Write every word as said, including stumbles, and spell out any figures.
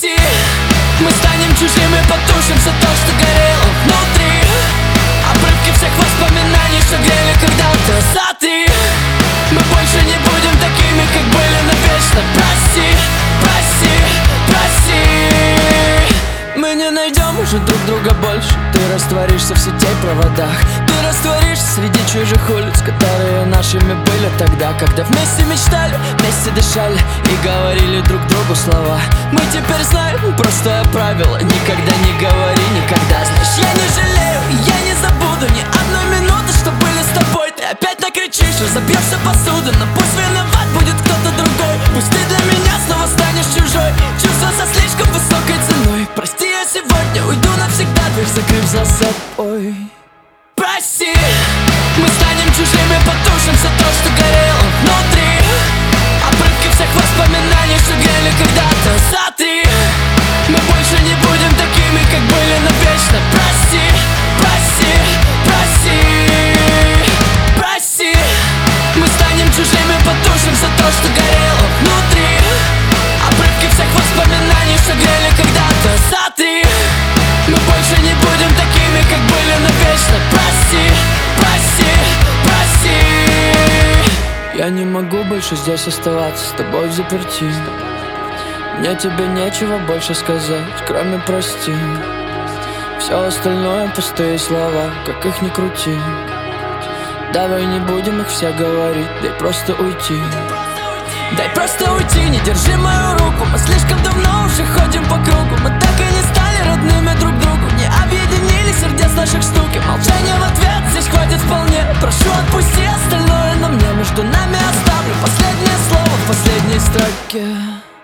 Прости, мы станем чужими, потушим все то, что горело внутри. Обрывки всех воспоминаний, что грели когда-то сады. Мы больше не будем такими, как были навечно. Прости, прости, прости. Мы не найдем уже друг друга больше. Ты растворишься в сетей проводах. Ты растворишься среди чужих улиц, которые нашими были тогда, когда вместе мечтали, вместе дышали и говорили друг другу слова. Мы теперь знаем простое правило: никогда не говори никогда. Знаешь, я не жалею, я не забуду ни одной минуты, что были с тобой. Ты опять накричишь, разобьешься посуду, но пусть виноват будет кто-то другой. Пусть ты для меня снова станешь чужой. Чувства со слишком высокой ценой. Прости, я сегодня уйду навсегда, дверь закрыв за собой. Прости, мы станем чужими, потушим все то, что горело внутри. Обрывки всех воспоминаний, что грели когда-то сады. Мы больше не будем такими, как были навечно. Прости, прости, прости. Прости, мы станем чужими, потушим все то, что горело внутри. Обрывки всех воспоминаний, что грели когда-то сады. Мы больше не будем такими, как были навечно. Прости, прости, прости. Я не могу больше здесь оставаться с тобой взаперти. Мне тебе нечего больше сказать, кроме прости. Все остальное пустые слова, как их ни крути. Давай не будем их все говорить, дай просто уйти. Дай просто уйти, не держи мою руку. Мы слишком давно уже ходим по кругу. Мы так и не стали родными друг другу. Не объединили сердец наших стуки. Молчание в ответ здесь хватит вполне. Прошу, отпусти остальное на мне. Между нами оставлю последнее слово в последней строке.